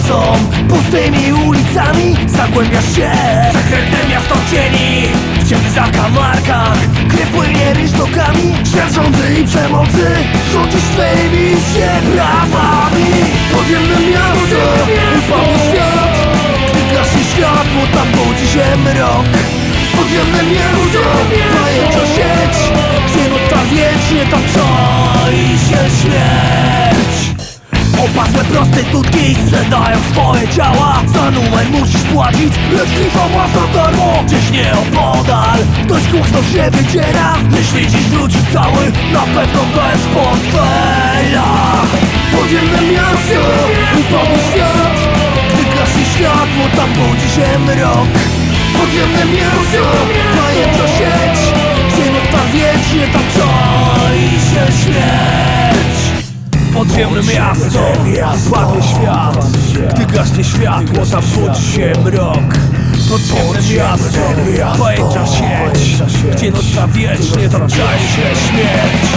miasto pustymi ulicami zagłębiasz się. Sekretne miasto cieni w ciemnych zakamarkach. Krew płynie rynsztokami. Świat rządzy i przemocy rządzisz swymi się prawami. Podziemne miasto, upadły świat. Gdy gaśnie światło, tam budzi się mrok. Podziemne miasto, pajęcza sieć, gdzie noc ta wiecznie, tam czai się śmierć. Opasłe prostytutki sprzedają swoje ciała. Za numer musisz płacić, lecz klifa za darmo. Gdzieś nieopodal ktoś głośno się wydziera. Jeśli dziś wróci cały, na pewno bez portfela. Podziemne miasto, upadły świat. Gdy gaśnie światło, tam budzi się mrok. Podziemne miasto, pajęcza sieć, gdzie noc ta wiecznie, tam czai się śmierć. Podziemne miasto, upadły świat. Gdy gaśnie światło, tam budzi się mrok. Podziemne miasto, pajęcza sieć, gdzie noc ta wiecznie, tam czai się śmierć.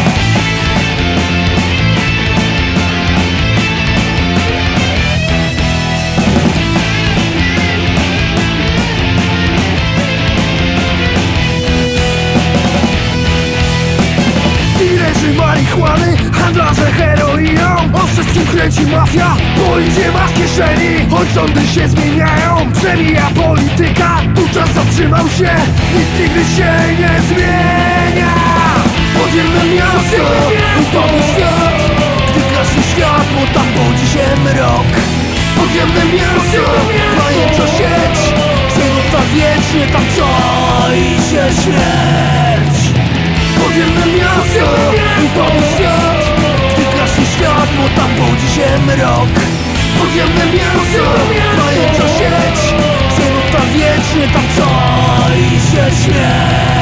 Marihuany, handlarze heroiną, o wszystkim kręci mafia, bo idzie ma w kieszeni. Choć rządy się zmieniają, przemija polityka, tu czas zatrzymał się, nikt nigdy się nie zmienia. Podziemne miasto, upadły świat. Gdy gaśnie światło, tam budzi się mrok. Podziemne miasto, pajęcza sieć, gdzie noc ta wiecznie, tam czai się śmierć. Podziemne miasto, upadły świat. Gdy gaśnie światło, tam budzi się mrok. Podziemne miasto, pajęcza sieć, gdzie noc ta wiecznie, tam czai się śmierć.